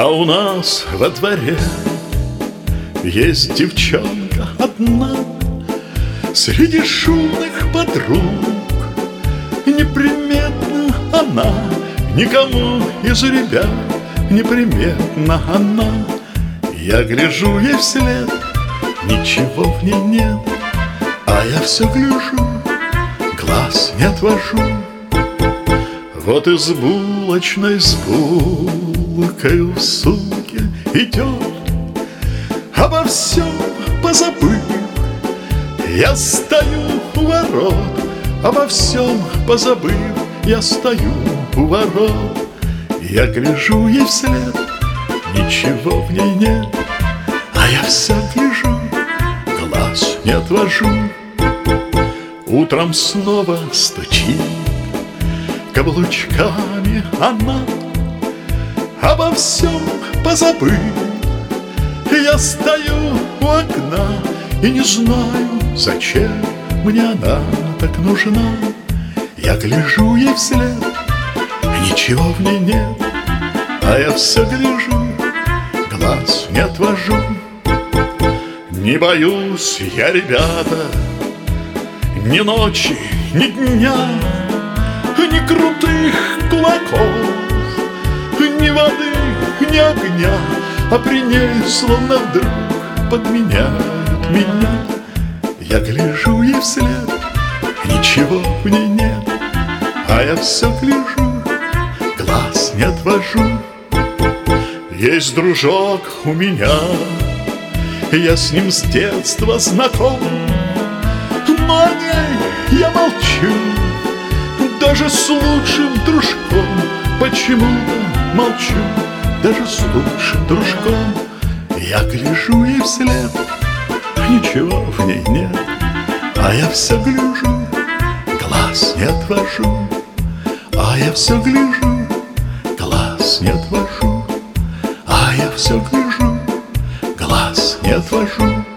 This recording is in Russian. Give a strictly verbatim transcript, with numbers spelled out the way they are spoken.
А у нас во дворе есть девчонка одна среди шумных подруг. Неприметна она никому из ребят, неприметна она. Я гляжу ей вслед, ничего в ней нет, а я все гляжу, глаз не отвожу. Вот из булочной с булкой в сумке идет, обо всем позабыв. Я стою у ворот, обо всем позабыв. Я стою у ворот, я гляжу ей вслед, ничего в ней нет, а я все гляжу, глаз не отвожу. Утром снова стучит каблучками она, обо всем позабыв. Я стою у окна и не знаю, зачем мне она так нужна. Я гляжу ей вслед, ничего в ней нет, а я все гляжу, глаз не отвожу. Не боюсь я, ребята, ни ночи, ни дня, ни крутых кулаков, ни воды, ни огня, а при ней словно вдруг подменяют меня. Я гляжу ей вслед, ничего в ней нет, а я все гляжу, глаз не отвожу. Есть дружок у меня, я с ним с детства знаком, но о ней я молчу, даже с лучшим дружком. Почему-то молчу, даже с лучшим дружком. Я гляжу ей вслед, ничего в ней нет, а я все гляжу, глаз не отвожу. А я все гляжу, глаз не отвожу. А я все гляжу, глаз не отвожу.